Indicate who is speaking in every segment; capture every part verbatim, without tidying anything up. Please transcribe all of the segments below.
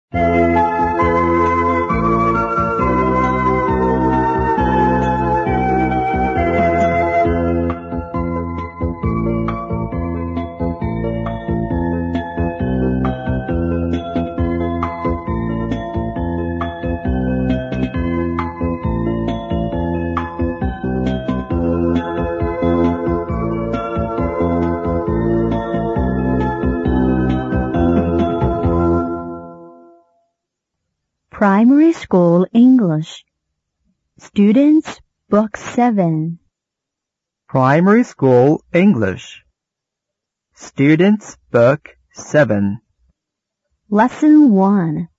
Speaker 1: Primary School English. Students, Book seven.
Speaker 2: Primary School English. Students, Book seven.
Speaker 1: Lesson one.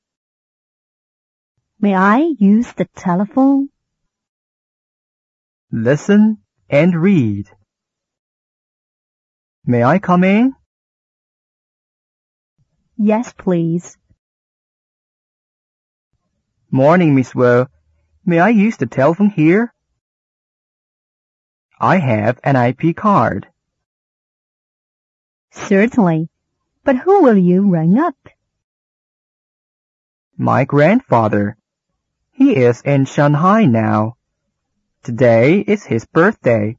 Speaker 1: May I use the telephone?
Speaker 2: Listen and read. May I come in?
Speaker 1: Yes, please.
Speaker 2: Morning, Miss Wu. May I use the telephone here? I have an I P card.
Speaker 1: Certainly. But who will you ring up?
Speaker 2: My grandfather. He is in Shanghai now. Today is his birthday.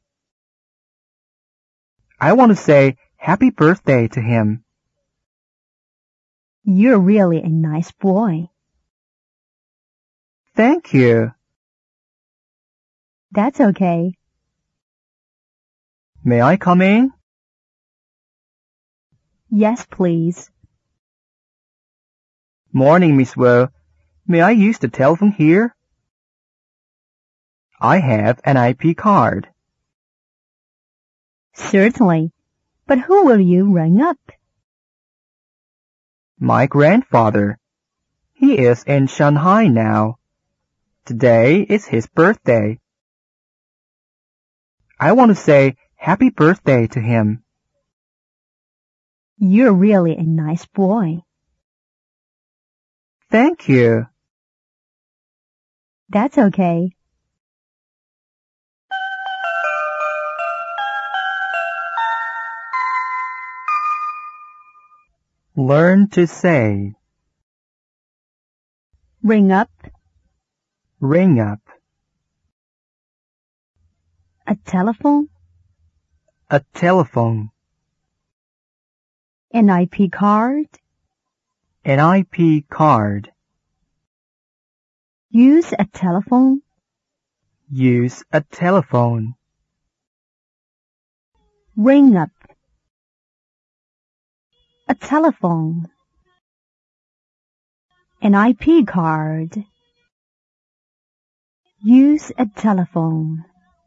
Speaker 2: I want to say happy birthday to him.
Speaker 1: You're really a nice boy.
Speaker 2: Thank you.
Speaker 1: That's okay.
Speaker 2: May I come in?
Speaker 1: Yes, please.
Speaker 2: Morning, Miss Wu. May I use the telephone here? I have an I P card.
Speaker 1: Certainly. But who will you ring up?
Speaker 2: My grandfather. He is in Shanghai now. Today is his birthday. I want to say happy birthday to him.
Speaker 1: You're really a nice boy.
Speaker 2: Thank you.
Speaker 1: That's okay.
Speaker 2: Learn to say.
Speaker 1: Ring up.
Speaker 2: Ring up.
Speaker 1: A telephone.
Speaker 2: A telephone.
Speaker 1: An I P card.
Speaker 2: An I P card.
Speaker 1: Use a telephone.
Speaker 2: Use a telephone.
Speaker 1: Ring up. A telephone. An I P card. Use a telephone.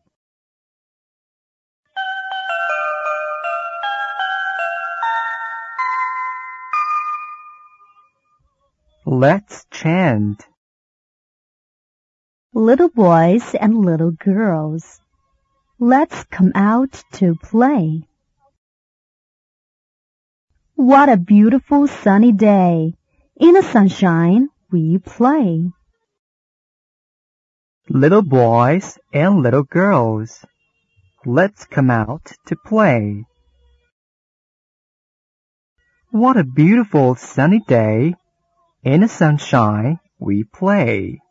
Speaker 2: Let's chant.
Speaker 1: Little boys and little girls, let's come out to play. What a beautiful sunny day. In the sunshine we play.
Speaker 2: Little boys and little girls, let's come out to play. What a beautiful sunny day. In the sunshine we play.